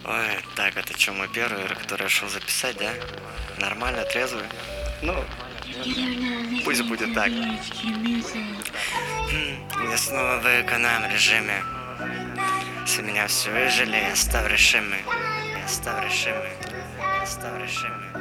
Ой, так, это что, мой первый, который решил записать, да? Нормально, трезвый? Ну, пусть будет так. Я снова в эконом режиме. Если меня все выжили, я стал решимый. Я стал решимый. Я стал решимый.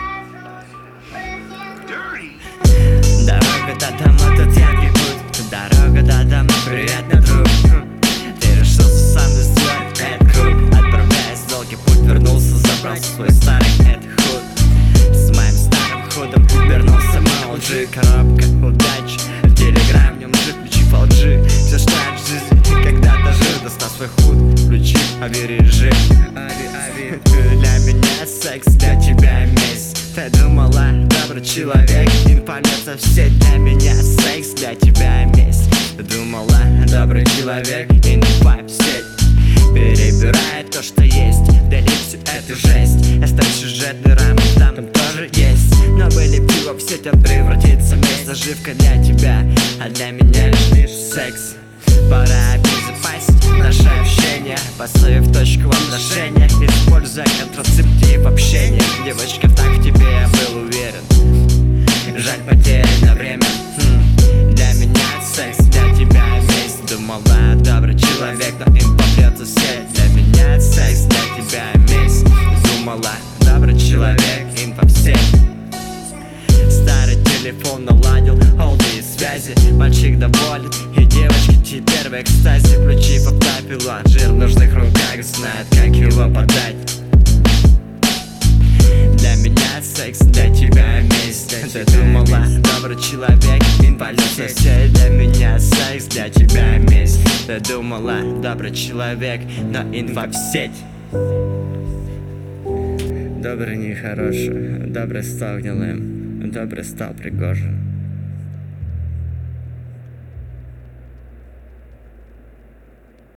Дорога до дома, тут яркий путь. Дорога до дома, приятный друг. Ты решился сам сделать этот круг. Отправляясь в долгий путь, вернулся, забрал свой старый худ. С моим старым худом вернулся молоджи. Коробка удачи, в телеграм в нем жив, ключи полджи. Все что я в жизни когда-то жил. Достал свой худ, включи авиарежим. Для меня секс, для тебя месть. Ты думала, добрый человек, информация в сеть. Для меня секс, для тебя месть. Ты думала, добрый человек, инфа в сеть. Перебирает то, что есть, вдали всю эту жесть. Оставь сюжетный рамок, там тоже есть. Но вылепи во сеть, он превратится в месть. Заживка для тебя, а для меня лишь секс. Пора обезопасить наше общение, поставив точку в отношениях, используя контрацептив общения. Девочка, так в тебе я был уверен. Жаль, потеряно время. Для меня секс, для тебя месть. Думала, добрый человек, но им попрется сеть. Для меня секс, для тебя месть. Думала, добрый человек, им по всей. Старый телефон наладил холодные связи. Мальчик доволен, и девочки теперь в экстазе. Включив автопилот, жир в нужных руках, знает, как его подать. Для меня секс, для тебя месть. Ты думала, добрый человек, инвалид сосед. Для меня секс, для тебя месть. Ты думала, добрый человек, но инфа в сеть. Добрый нехороший, добрый стал гнилым, добрый стал Пригожин.